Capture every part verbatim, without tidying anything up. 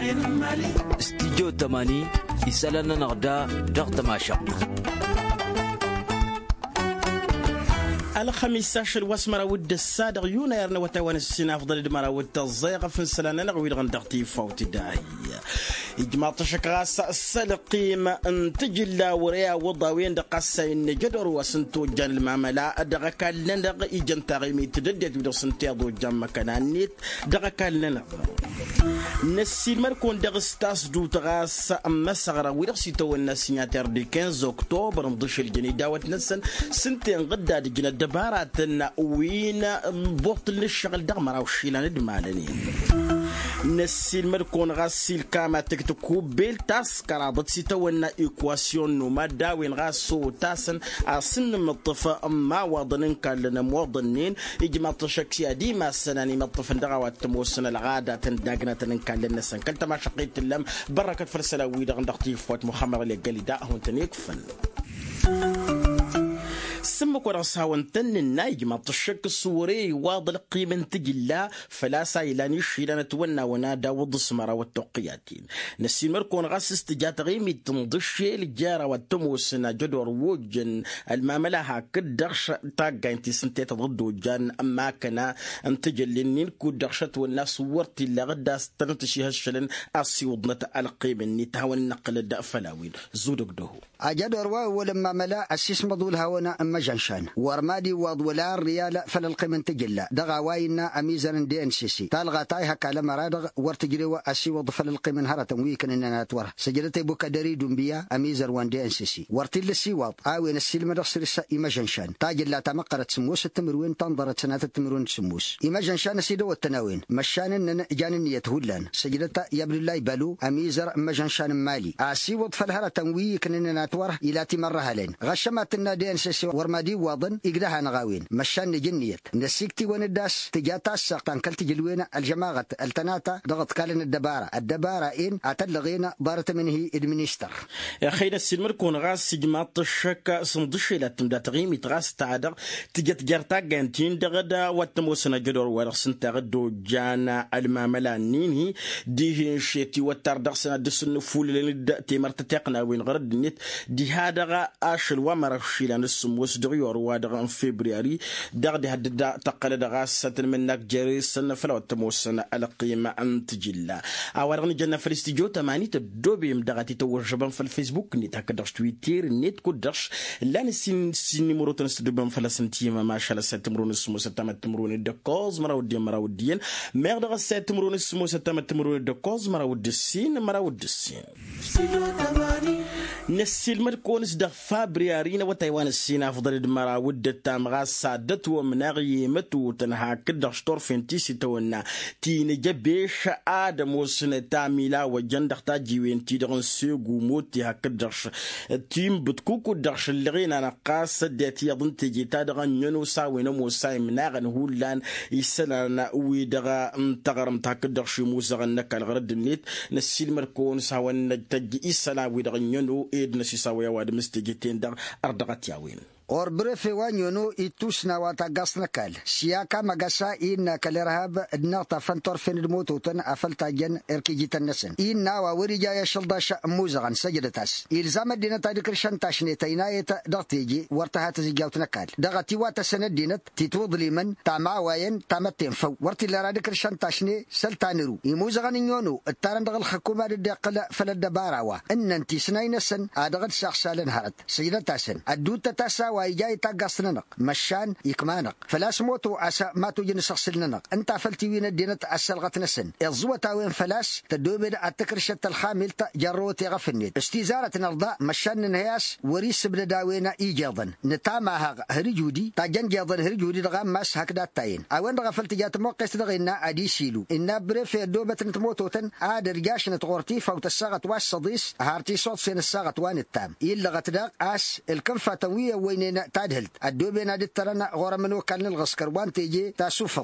استديو تماني يسألنا نغدا ضغط ماشق الخميس عشر واسمرا ود الصادق يونير وتوان السنة أفضل دمرا ود الزيغ في السلانة نغوي غندغتي فوت داهي إجماع تشكراس السلقيم انتجلا وريا وضاوين دقاسا إن جدر وسنتو جان المعملة دغكا لنغ إجان تغيمي تددت ودو سنتيضو جان مكانانيت دغكا لنغ نسيل مركون دغستاس دو تغاس أما سغرا ويرسي تو الناسيناتير دي خمسة أكتوبر مضيش الجني داوت نسن سنتين غدا دي جنا دبارات وين بوقت للشغل دغمرا وشيلان دمالنين نسيل مركون غاسيل كاما تكتكو بيل تاس كرابط سيتونا إيكواسيون نوما داوين غاسو تاسن أصن مطفى أما وضنين كان لنا موضنين إجماع تشكسي ديما سناني مطفن دغوات تموسن الغادة تنداقنا تنكال لنا سن كنت ما شقيت اللم بركة فرسلا ويدا غندقتي فوت محمد اللي قال لي دا هون تنيكفن سمك ورساون تن النايج ما تشك الصوري واضل قيمة تجلا فلا سايلان يشيلان تونا ونادا وضسمرا والتوقياتين نسي مركون غاس استجات غيمي تنضشي الجارة والتموسنا جدور وجن الماملها كدرش تاقا انتي سنتي تضدو جان اما كنا انتجلنين كدرشت والناس ورتي اللي غدا ستنتشي هالشلن اسي وضنة القيمة نتهاون النقل الداء فلاوين زودك دهو أجدر ولما ملا أسيس مضول هونا أما جنشان ورمادي وضولا ريال فللقيمة تجلا دغا واينا أميزان دي ان سي سي تالغا تايها كالما رادغ ورتجري أسي وضف للقيمة هرة ويكن إننا نتورها سجلتي بوكا دري دنبيا أميزر وان دي ان سي سي ورتل السيواط آوين السلمة رخصر السا إما جنشان تاجلا تمقرت سموس التمروين تنظرت سنة التمروين سموس إما جنشان سيدو التناوين مشان إننا جان يتهولان سجلتا يبل الله بالو أميزر أما جنشان مالي أسي وضف الهرة ويكن إننا نتورها إلى تمرها لين غشمت النادي ان سي سي ورمادي واضن إقدها نغاوين مشان جنيت نسيكتي ونداس تجاتا الساقطان كلت جلوينا الجماعة التناتا ضغط كالن الدبارة الدبارة إن أتلغينا ضارت منه إدمنيستر يا خينا السلمر كون غاس جماعة الشك صندشي لتمدا تغيمي تغاس تعدر تجت جرتا جانتين دغدا واتموسنا جدور ورسن تغدو جانا الماملا نينهي ديهن شيتي وتردسنا دسن فول لند تمر تتقنا وين غرد نت دي هذا أشل ومر شيلان السموس دغيور وادغ فبراير دغ دي هدا تقل دغ ستن منك جري سن فلو تموسن القيمة أنت جلا أورغني جنا في الاستديو تماني تدوبي مدغتي توجبن في الفيسبوك نيت هكدرش تويتر نيت كودرش لان سين سين مروتن استدوبن في السنتيما ما شاء الله ستمرون السموس تمت تمرون دكوز مراودي مراودين مغدغ ستمرون السموس تمت تمرون دكوز مراود السين مراود السين نسيل مركونس دغ فابريارين وتايوان السينا فضل دمرا ود التامغا سادت ومناغي متو تنها كدغ شطور فينتيسي تونا تين جبيش آدم وسنة تاميلا وجندغ تاجيوين تيدغن سيغو موتي هكدغش تيم بتكوكو دغش اللغينا نقاس ديتي يضن تيجي تادغن ينو ساوين موساي مناغن هولان يسلانا ويدغا انتغرم تاكدغش موسغن نكال غرد النيت نسيل مركونس هاوان تجي إسلا ويدغن ينو إيد نسي ساويا واد مستجيتين دغ أردغت ياوين اور برفي وانيونو إتوسنا واتاقصنا كال سياكا مقاسا إنا كالرهاب النغطة فانتور فين الموتوتن أفلتا جن إركيجيتا النسن إنا ووريجا يشلداش موزغان سجدتاس إلزام الدينة تادكر شانتاشني تيناية دغتيجي وارتها تزيجاوتنا كال دغتي واتا سنة دينة تتوض لمن تاما واين تامتين فو وارتي لرادكر شانتاشني سلتانرو إموزغان يونو التارن دغل حكومة الدقل فلدباراوا إن انتي سنين سن آدغل ساقسالن هرد سجدتاسن الدوتا تاسا وايجاي تاقصننق مشان يكمانق فلاس موتو أسا ماتو جنسخسلننق انت فلتي وين الدينة أسلغت نسن الزوة تاوين فلاس تدوبر التكرشة الخامل جروتي غفنيد استيزارة نرضاء مشان نهياس وريس بنداوين إيجاضا نتامها هرجودي تاجن جاضا هرجودي دغام ماس هكذا تاين اوين غفلت جات موقس دغينا ادي سيلو إنا بريفي دوبة نتموتوتن آد رجاش نتغورتي فوت الساغت واس صديس هارتي صوت سين الساغت وان التام إلا غتداق أس الكنفة تنوية وين تعدلت الدوبين هذه ترانا غورا منو كان الغسكر وان تيجي تاسوفط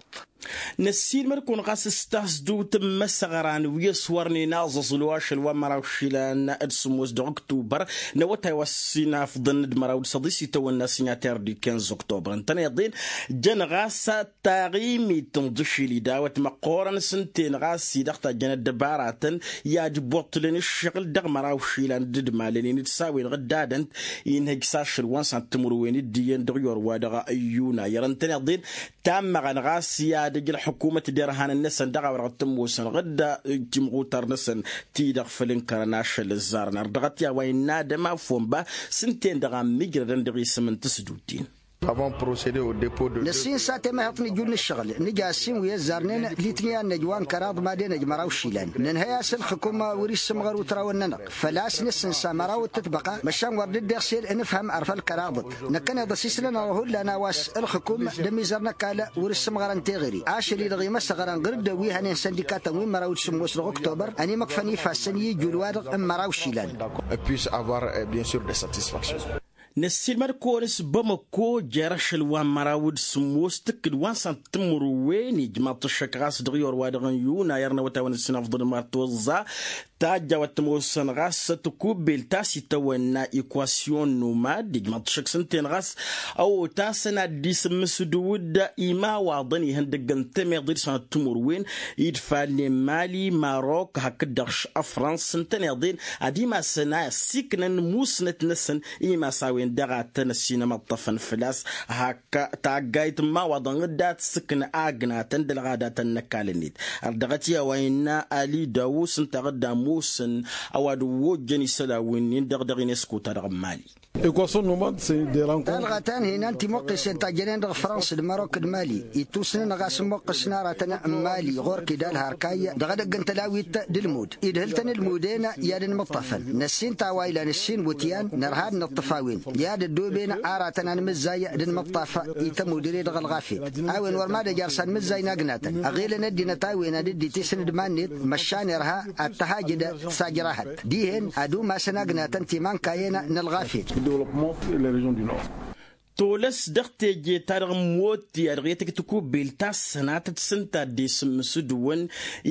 نسيل مركون غاس استاسدو تم سغران ويسورني نازص الواش الوامرا وشيلان ادسموز دو اكتوبر نوتا وسينا فضن دمراود صديسي تو الناسيناتير دي خمسة اكتوبر انتنا يضين جن غاسا تاغيمي تنضشي لي داوت مقورن سنتين غاسي دختا جن دباراتن ياجبوط لين الشغل دغمرا وشيلان دد مالين تساوي غدادن ينهج ساشر وان سنتمروين الدين دغيور وادغا ايونا يرنتنا يضين تام غن غاسي دجل حكومة ديرهان النسن دغا ورغتم وسن غدا جمغوتر نسن تيدغ فلن كرناش للزارنا ردغت يا وين نادما فومبا سنتين دغا ميجردن دغي سمن تسدوتين avant procéder au dépôt de نسين ساعة ما هطني جون الشغل نجاسين ويزارنين لتنيا نجوان كراض ما دين نجمراو شيلان ننهيا سن حكومة وريس سمغر وتراون ننق فلاس نسن سامراو تتبقى مشان ورد الدرسير نفهم عرف الكراض نكن ضسيس لنا وهو لنا واس الحكومة دميزرنا كالا وريس سمغر انتغري عاشري لغي مسغران غير دوي هنين سندكاتا وين مراو تسموس اكتوبر اني مكفني فاسني جولوار مراو شيلان puisse avoir bien sûr des satisfactions. نسيل مركونس بمكو جرش الوامراود سموس تكد وانسان تمرويني جماعة الشكراس دغيور وادغن يونا يرنا وتاون السنة فضل مارتوزا تاجا وتموسن غاس تكوبل تاسي تونا إيكواسيون نوماد جماعة الشك سنتين غاس أو تاسنا ديس مسدود إما واضني هندقن تمير دير سنة تمروين يدفعني مالي ماروك هكدرش أفرانس سنتين يضين أديما سنة سيكنن موسنة نسن إما ساوي دغاتن السينما الطفن فلاس هكا تاقايت ما وضن دات سكن آقنا تندل غادات النكالنيت اردغتيا وينا آلي داوس انتغدا موسن اواد وجني سلاوين يندغدغي نسكو ترغم مالي Équation nomade, c'est des rencontres. الغتان هنا انت موقس انت جنين دغ فرنسا الماروك المالي يتوسن غاس موقس نارتنا مالي غور كدال هاركايا دغدق انت لاويت دلمود يدهلتن المودين يادن مطفن نسين تاوايلا نسين وتيان نرهاد نطفاوين ياد الدوبين اراتنا مزايا دن مطافا يتمو دري دغ الغافي اوين ورما جارسان مزاي ناغناتن اغيل ندينا تاوين ددي تسن دمانيت مشان يرها التهاجد ساجراحت ديهن ادو ما سناغناتن تيمان كاينا نلغافي développement et les régions du Nord. تولس دختي جي تارغ موتي أرغيتك تكو بيلتاس سنات تسنتا دي سمسدون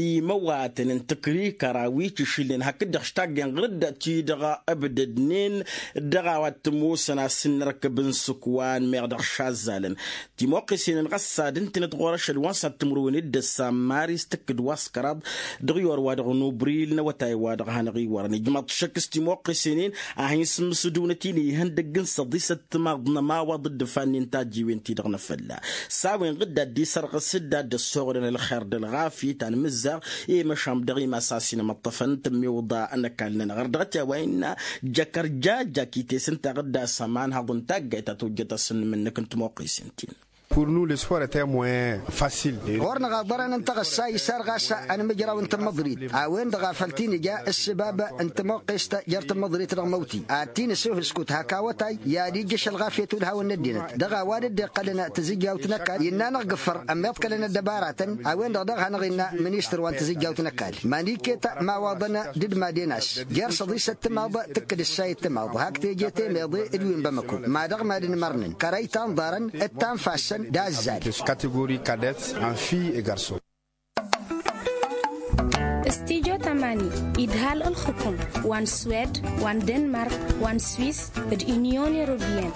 يمواتن انتقري كراويك شلين هكا دخشتاقين غردة تي دغا أبددنين دغا واتموسنا سنرك بن سكوان ميغدغ شازالن تي موقسين نغسادن تنتغورش الوانسا تمرون الدسا ماريس تكد واسكراد دغيور وادغ نوبريل نواتاي وادغ هانغي وراني جمع تشكس تي موقسينين أهين سمسدون تيني هندقن صديسة تماغنا ما ضد فانين تاجي وين تيدغنا فلا ساوين غدا دي سرق سدا د الصغر الخير د الغافي تاع المزر اي مشام دغي ما ساسين مطفن تمي وضا انك لنا غردغتي وين جكر جا جاكيتي سنت غدا سمان هضن تاجيتا توجت سن منك انت موقي سنتين. Pour nous, le sport était moins facile. ورنا غبرنا انت غساي صار غاسا انا مجرى وانت مضريد اوين دغافلتيني جاء السباب انت موقست جرت مضريد رغموتي اتيني سوف سكوت هكاوتاي يا دي جيش الغافيه الهوا ندينت دغا والد قالنا تزيجا وتنكال ينا نغفر اما يتكلنا دبارات اوين دغا نغينا منيستر وانت تزيجا وتنكال ماني كيتا ما واضنا دد ما ديناس جار صديسه تماض تكد الساي تماض هاك تيجي ماضي ادوين بمكو ما دغ ما دين مرنن كريتان دارن التان فاشن catégorie cadette en filles et garçons. استيجو تماني إدهال الحكم وان سويد وان دنمارك وان سويس بالإونيون يوروبيان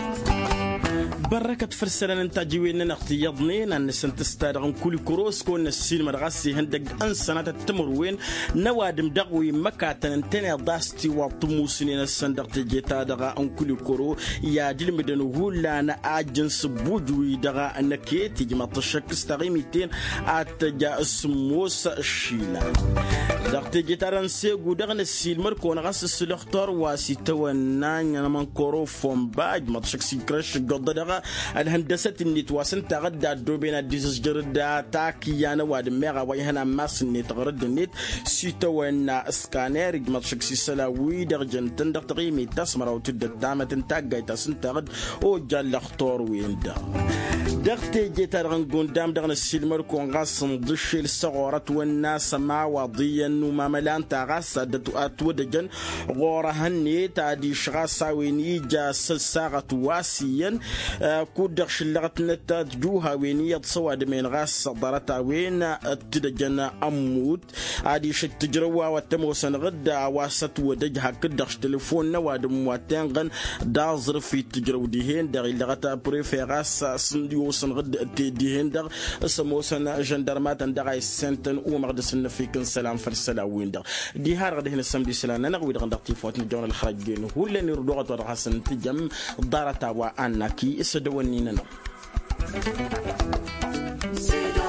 بركة فرسلان انتاجي وين نختيضنين ان سنتستارغن كل كروس كون السين مرغاسي هندق ان سنة التمروين نوادم دغوي مكاتن انتني داستي وطموسنين السندق تجيتا دغا ان كل كرو يا دل مدنو هولا انا اجنس بوجوي دغا انكي تيجي مطشك استغيميتين اتجا اسموس الشيلان دغ تجيتا رنسيقو دغن السين مركون غاس السلوختور واسي توانان ينمان كورو فومباج مطشك سيكرش قد دغا الهندسة النتواسن تغدى دوبينا ديزج جردا تاكيانا واد ميغا ويهنا ماس النت غرد النت سيتوين سكانير جمتشك سيسلا ويدغ جنتن دغ تغيمي تسمر وتد التامة تنتاقاي تسن تغد او جال اختور وين دا دغتي جيتار قدام دغنا السلمر كون غاس ندش الصغورات والناس ما وضيا وما ملان تاغاس دتوات ودجن غورا هني تادي شغاس ويني جا ساغه واسيا كودخش لغت نتا جوها ويني يتصوا من غاس ضرتا وين تدجن اموت ادي شت تجروا وتموسن غدا واسط ودجها كدخش تليفون نواد مواتن دازر في تجرو ديهن دغ لغتا بريفيراس سنديو سنغد ديهن دغ سموسن جندرمات دغ سنتن ومغدسن في كن سلام فرسلا وين دغ دي هار غد هنا سمدي سلام انا غوي دغ دقتيفوت نجون الخرجين هو اللي نردو غد حسن تجم دارتا وانكي اسدوني ننا